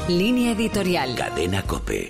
Línea editorial. Cadena COPE.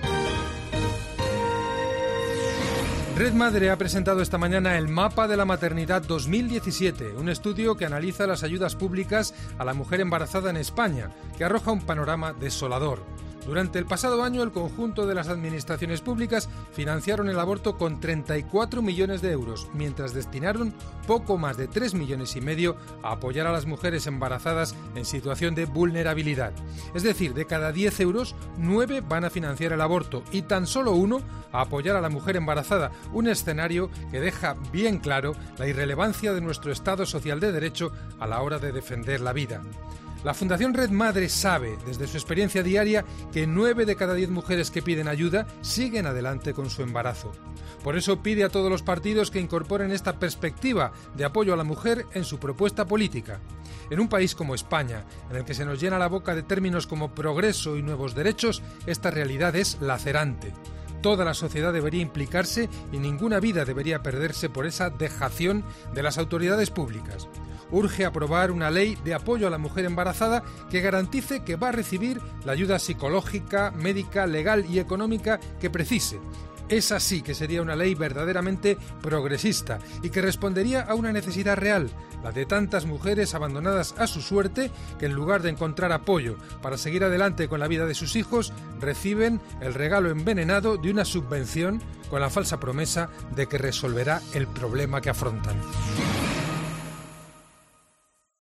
Red Madre ha presentado esta mañana el Mapa de la Maternidad 2017, un estudio que analiza las ayudas públicas a la mujer embarazada en España, que arroja un panorama desolador. Durante el pasado año, el conjunto de las administraciones públicas financiaron el aborto con 34 millones de euros, mientras destinaron poco más de 3,5 millones a apoyar a las mujeres embarazadas en situación de vulnerabilidad. Es decir, de cada 10 euros, 9 van a financiar el aborto y tan solo 1 a apoyar a la mujer embarazada, un escenario que deja bien claro la irrelevancia de nuestro Estado social de derecho a la hora de defender la vida. La Fundación Red Madre sabe, desde su experiencia diaria, que 9 de cada 10 mujeres que piden ayuda siguen adelante con su embarazo. Por eso pide a todos los partidos que incorporen esta perspectiva de apoyo a la mujer en su propuesta política. En un país como España, en el que se nos llena la boca de términos como progreso y nuevos derechos, esta realidad es lacerante. Toda la sociedad debería implicarse y ninguna vida debería perderse por esa dejación de las autoridades públicas. Urge aprobar una ley de apoyo a la mujer embarazada que garantice que va a recibir la ayuda psicológica, médica, legal y económica que precise. Esa sí que sería una ley verdaderamente progresista y que respondería a una necesidad real, la de tantas mujeres abandonadas a su suerte que en lugar de encontrar apoyo para seguir adelante con la vida de sus hijos, reciben el regalo envenenado de una subvención con la falsa promesa de que resolverá el problema que afrontan.